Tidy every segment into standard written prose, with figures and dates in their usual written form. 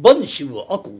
播州赤穂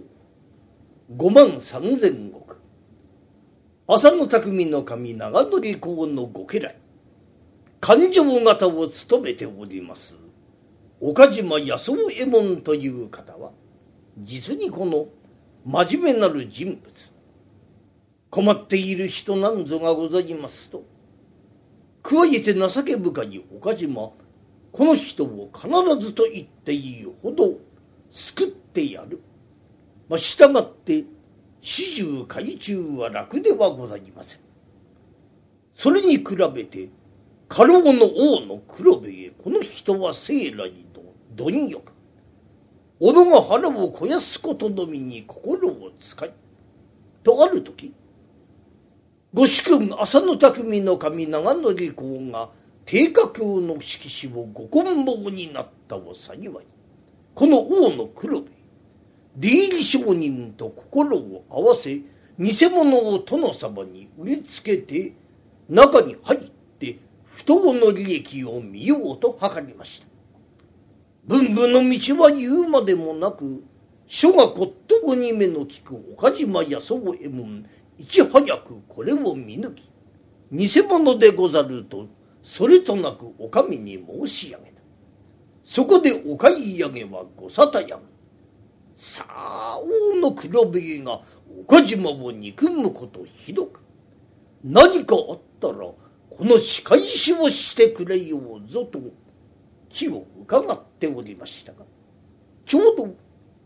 53000石、浅野匠の神長則公のご家来、勘定方を務めております岡島康夫右衛門という方は、実にこの真面目なる人物、困っている人なんぞがございますと、加えて情け深い岡島、この人を必ずと言っていいほど救ってやる。したがって始終海中は楽ではございません。それに比べて家老の王の黒部へ、この人は生来の貪欲、己が腹を肥やすことのみに心を使い、とある時、ご主君浅野匠の神長則公が定家教の色紙をご棍棒になったを幸い、この王の黒部、出入り商人と心を合わせ、偽物を殿様に売りつけて、中に入って不当の利益を見ようと図りました。文武の道は言うまでもなく、書が骨董に目の利く岡島康夫右衛門、いち早くこれを見抜き、偽物でござるとそれとなくお上に申し上げた。そこでお買い上げはご沙汰やむ。さあ王の黒部家が岡島を憎むことひどく、何かあったらこの仕返しをしてくれようぞと気を伺っておりましたが、ちょうど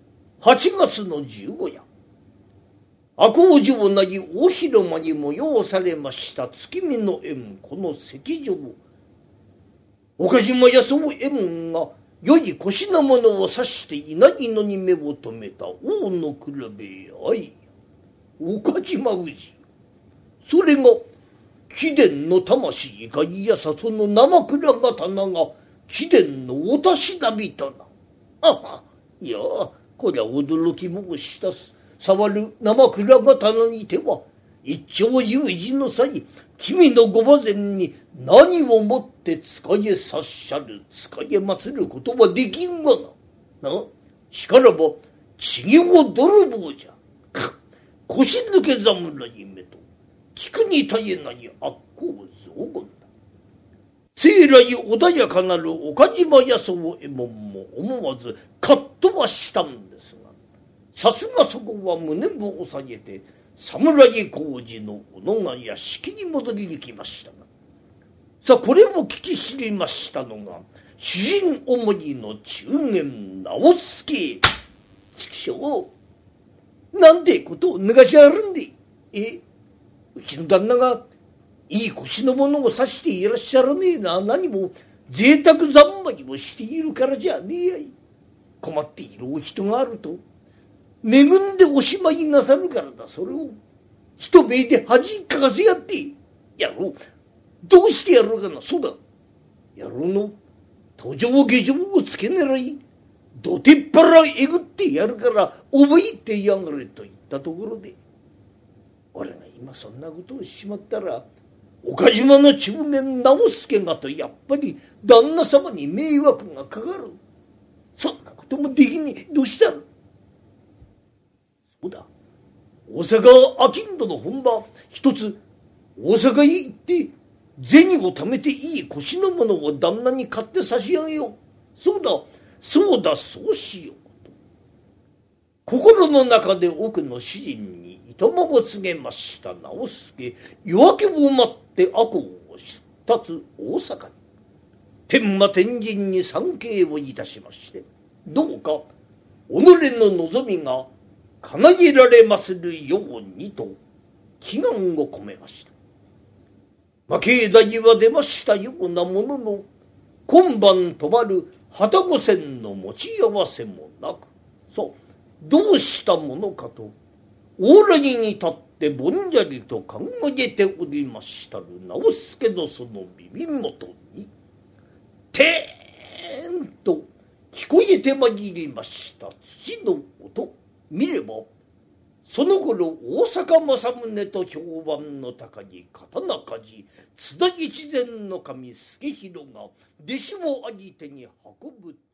8月の15夜、赤穂城なり大広間に催されました月見の宴、この席上、岡島康夫右衛門が良い腰のものを指していないのに目を留めた王の黒部へ、あいや岡島氏、それが貴殿の魂がいやさ、その生倉刀が貴殿のおたしなみとな。あはいや、こりゃ驚き申したす。触る生倉刀にては一朝有事の際、君のご馬前に何をもって使えさっしゃる、使えますることはできんがな。しからばちぎを泥棒じゃ。腰抜け侍めと聞くに耐えない悪行雑言だ。生来穏やかなる岡島康夫右衛門も思わずカッとはしたんですが、さすがそこは胸を押さえて侍工事の小野が屋敷に戻りに来ましたが、さあこれを聞き知りましたのが主人思いの中間直助。畜生、なんてことを脱がしあるんで、うちの旦那がいい腰のものを指していらっしゃらねえな。何も贅沢三昧をしているからじゃねえやい。困っているお人があると恵んでおしまいなさるからだ。それを一目で恥かかせやってやろう。どうしてやろうかな。そうだ、野郎の途上下上をつけ狙いどてっぱらえぐってやるから覚えてやがれと言ったところで、俺が今そんなことをしまったら岡島の中年直助がとやっぱり旦那様に迷惑がかかる。そんなこともできねえ。どうしたの。そうだ、大阪商人の本場一つ大阪へ行って銭を貯めていい腰のものを旦那に買って差し上げよう。そうだそうだ、そうしようと心の中で奥の主人にいともを告げました直助。夜明けを待って赤穂を出立大阪に天馬天神に参詣をいたしまして、どうか己の望みが叶えられまするようにと祈願を込めました。境内は出ましたようなものの、今晩泊まる旗御船の持ち合わせもなく、そうどうしたものかと往来に立ってぼんやりと考えておりましたる直助のその耳元にてーんと聞こえてまいりました土の音。見ればその頃大阪政宗と評判の高い刀鍛冶津田一善の神助弘が弟子を相手に運ぶ